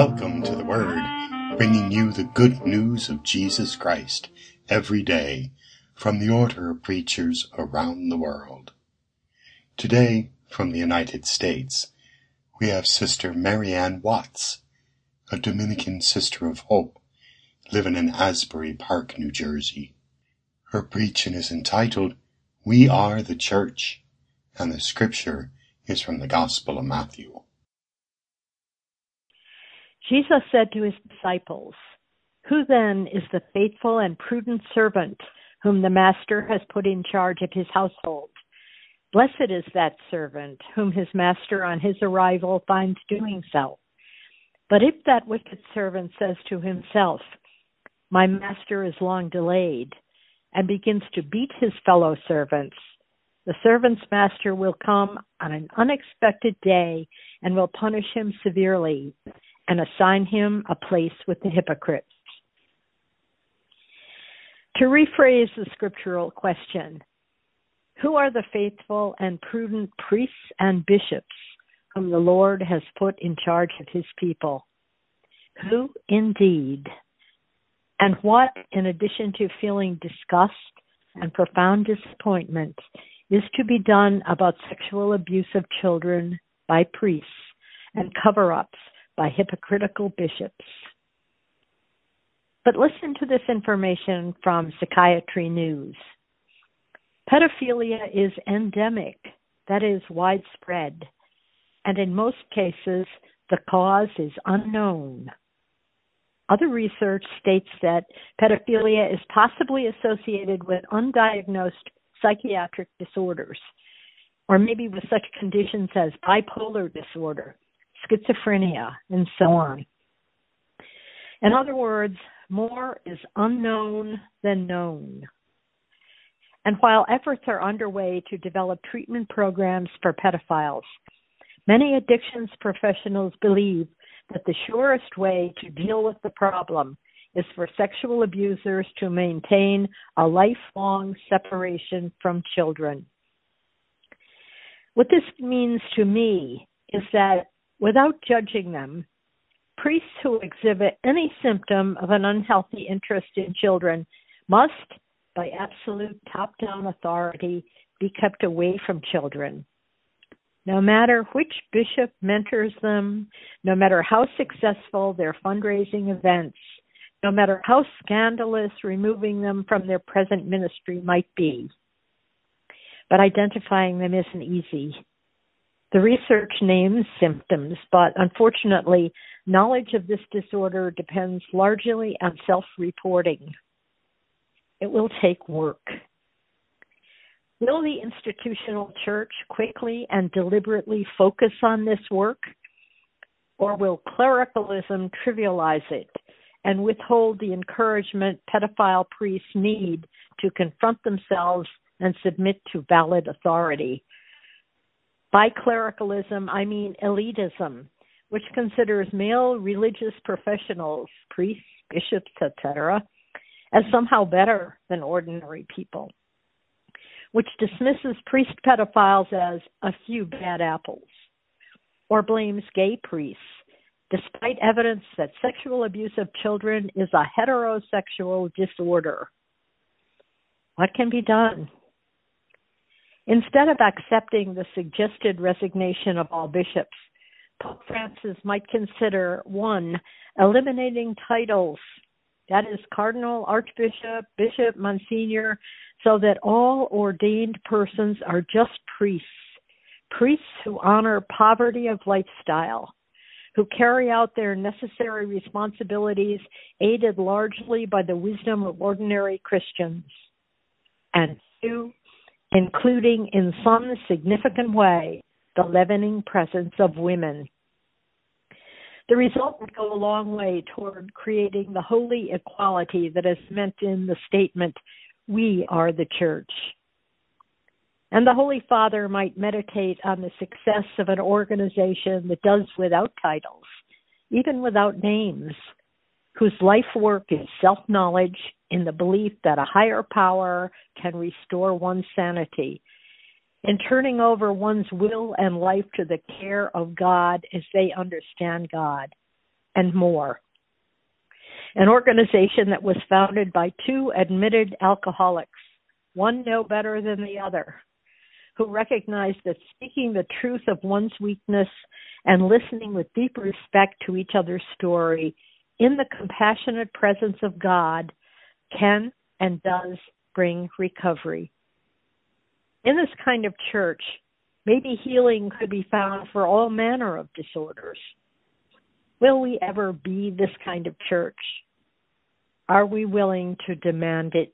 Welcome to the Word, bringing you the good news of Jesus Christ every day from the order of preachers around the world. Today, from the United States, we have Sister Marianne Watts, a Dominican Sister of Hope, living in Asbury Park, New Jersey. Her preaching is entitled, We Are the Church, and the scripture is from the Gospel of Matthew. Jesus said to his disciples, "Who then is the faithful and prudent servant whom the master has put in charge of his household? Blessed is that servant whom his master on his arrival finds doing so. But if that wicked servant says to himself, 'My master is long delayed,' and begins to beat his fellow servants, the servant's master will come on an unexpected day and will punish him severely and assign him a place with the hypocrites." To rephrase the scriptural question, who are the faithful and prudent priests and bishops whom the Lord has put in charge of his people? Who indeed? And what, in addition to feeling disgust and profound disappointment, is to be done about sexual abuse of children by priests and cover-ups by hypocritical bishops? But listen to this information from Psychiatry News. Pedophilia is endemic, that is, widespread, and in most cases, the cause is unknown. Other research states that pedophilia is possibly associated with undiagnosed psychiatric disorders, or maybe with such conditions as bipolar disorder, schizophrenia, and so on. In other words, more is unknown than known. And while efforts are underway to develop treatment programs for pedophiles, many addictions professionals believe that the surest way to deal with the problem is for sexual abusers to maintain a lifelong separation from children. What this means to me is that without judging them, priests who exhibit any symptom of an unhealthy interest in children must, by absolute top-down authority, be kept away from children. No matter which bishop mentors them, no matter how successful their fundraising events, no matter how scandalous removing them from their present ministry might be. But identifying them isn't easy. The research names symptoms, but unfortunately, knowledge of this disorder depends largely on self-reporting. It will take work. Will the institutional church quickly and deliberately focus on this work? Or will clericalism trivialize it and withhold the encouragement pedophile priests need to confront themselves and submit to valid authority? By clericalism, I mean elitism, which considers male religious professionals, priests, bishops, etc., as somehow better than ordinary people, which dismisses priest pedophiles as a few bad apples, or blames gay priests, despite evidence that sexual abuse of children is a heterosexual disorder. What can be done? Instead of accepting the suggested resignation of all bishops, Pope Francis might consider, 1, eliminating titles, that is cardinal, archbishop, bishop, monsignor, so that all ordained persons are just priests who honor poverty of lifestyle, who carry out their necessary responsibilities aided largely by the wisdom of ordinary Christians, and 2, including in some significant way the leavening presence of women. The result would go a long way toward creating the holy equality that is meant in the statement, "We are the church." And the Holy Father might meditate on the success of an organization that does without titles, even without names, whose life work is self-knowledge in the belief that a higher power can restore one's sanity, in turning over one's will and life to the care of God as they understand God, and more. An organization that was founded by two admitted alcoholics, one no better than the other, who recognized that speaking the truth of one's weakness and listening with deep respect to each other's story in the compassionate presence of God can and does bring recovery. In this kind of church, maybe healing could be found for all manner of disorders. Will we ever be this kind of church? Are we willing to demand it?